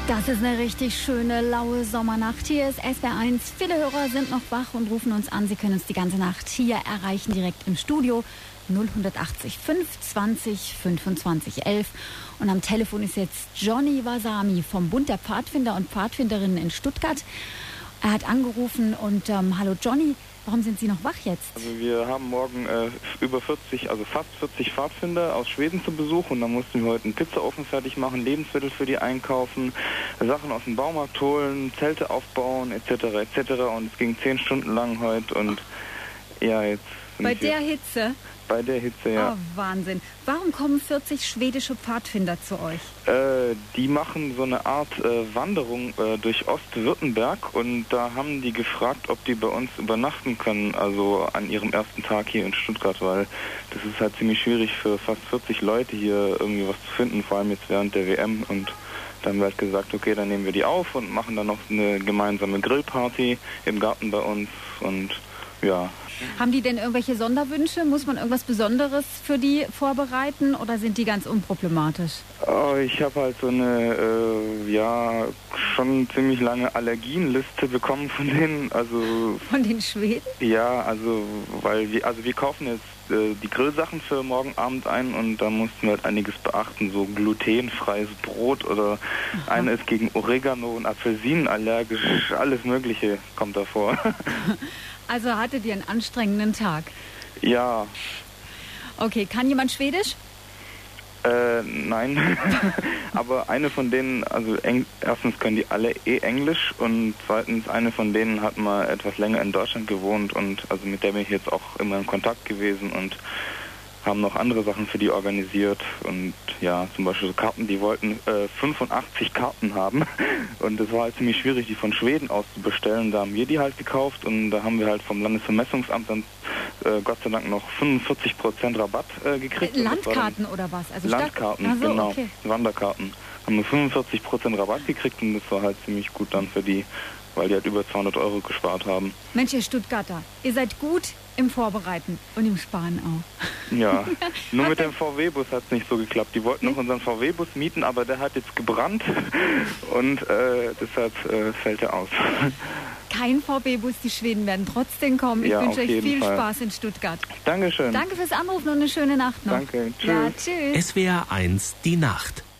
Das ist eine richtig schöne, laue Sommernacht. Hier ist SWR1. Viele Hörer sind noch wach und rufen uns an. Sie können uns die ganze Nacht hier erreichen, direkt im Studio. 0180 520 25 11. Und am Telefon ist jetzt Johnny Wasami vom Bund der Pfadfinder und Pfadfinderinnen in Stuttgart. Er hat angerufen und hallo Johnny, warum sind Sie noch wach jetzt? Also wir haben morgen über 40, also fast 40 Pfadfinder aus Schweden zu Besuch und da mussten wir heute einen Pizzaofen fertig machen, Lebensmittel für die einkaufen, Sachen aus dem Baumarkt holen, Zelte aufbauen etc. und es ging 10 Stunden lang heute und ja, jetzt sind Bei der Hitze? Bei der Hitze, ja. Oh, Wahnsinn. Warum kommen 40 schwedische Pfadfinder zu euch? Die machen so eine Art Wanderung durch Ostwürttemberg und da haben die gefragt, ob die bei uns übernachten können, also an ihrem ersten Tag hier in Stuttgart, weil das ist halt ziemlich schwierig für fast 40 Leute hier irgendwie was zu finden, vor allem jetzt während der WM und da haben wir halt gesagt, okay, dann nehmen wir die auf und machen dann noch eine gemeinsame Grillparty im Garten bei uns und ja. Haben die denn irgendwelche Sonderwünsche? Muss man irgendwas Besonderes für die vorbereiten oder sind die ganz unproblematisch? Oh, ich habe halt so eine, schon ziemlich lange Allergienliste bekommen von denen. Also von den Schweden? Ja, also weil wir kaufen jetzt die Grillsachen für morgen Abend ein und da mussten wir halt einiges beachten, so glutenfreies Brot oder einer ist gegen Oregano und Apfelsinen allergisch, alles Mögliche kommt da vor. Also hattet ihr einen anstrengenden Tag? Ja. Okay, kann jemand Schwedisch? Nein. Aber eine von denen, also erstens können die alle Englisch und zweitens eine von denen hat mal etwas länger in Deutschland gewohnt und also mit der bin ich jetzt auch immer in Kontakt gewesen und haben noch andere Sachen für die organisiert und ja, zum Beispiel so Karten, die wollten 85 Karten haben und es war halt ziemlich schwierig, die von Schweden aus zu bestellen. Da haben wir die halt gekauft und da haben wir halt vom Landesvermessungsamt dann Gott sei Dank noch 45% Rabatt gekriegt. Landkarten oder was? Also Landkarten, so, genau, okay. Wanderkarten. Haben wir 45% Rabatt gekriegt und das war halt ziemlich gut dann für die, weil die halt über 200 € gespart haben. Mensch, ihr Stuttgarter, ihr seid gut im Vorbereiten und im Sparen auch. Ja, nur mit dem VW-Bus hat es nicht so geklappt. Die wollten noch unseren VW-Bus mieten, aber der hat jetzt gebrannt und deshalb fällt er aus. Kein VW-Bus, die Schweden werden trotzdem kommen. Ich wünsche euch viel Spaß in Stuttgart. Dankeschön. Danke fürs Anrufen und eine schöne Nacht noch. Danke, tschüss. Ja, tschüss. SWR1 die Nacht.